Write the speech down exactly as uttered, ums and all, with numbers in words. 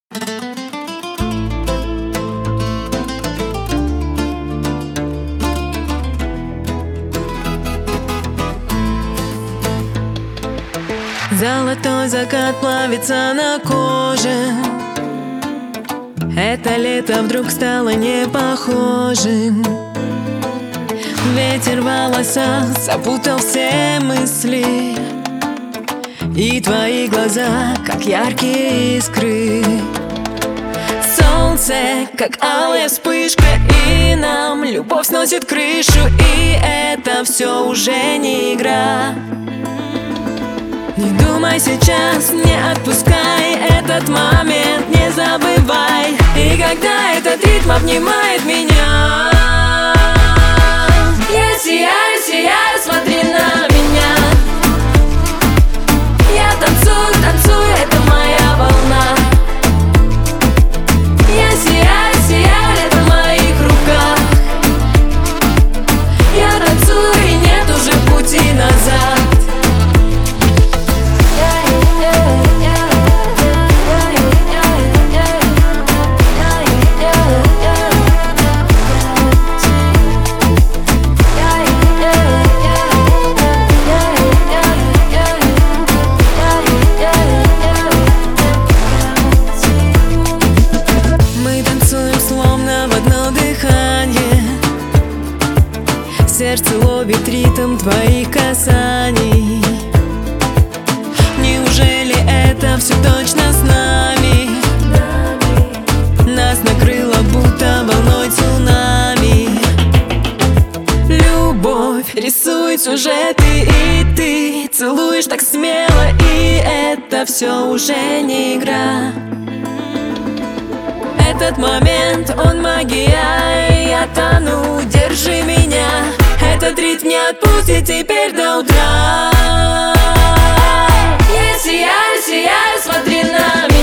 Золотой закат плавится на коже. Это лето вдруг стало не похожим. Ветер в волосах запутал все мысли, и твои глаза, как яркие искры. Солнце, как алая вспышка, и нам любовь сносит крышу. И это все уже не игра. Не думай сейчас, не отпускай этот момент, не забывай. И когда этот ритм обнимает меня, я сияю, сияю, смотри на меня. Я танцую, танцую, это моя волна. Я сияю, сияю, лето в моих руках. Я танцую, и нет уже пути назад. Сердце ловит ритм твоих касаний. Неужели это все точно с нами? Нас накрыло будто волной цунами. Любовь рисует сюжеты, и ты целуешь так смело. И это все уже не игра. Этот момент, он магия, я тону, держи меня. Этот ритм не отпустит теперь до утра. Я сияю, сияю, смотри на меня.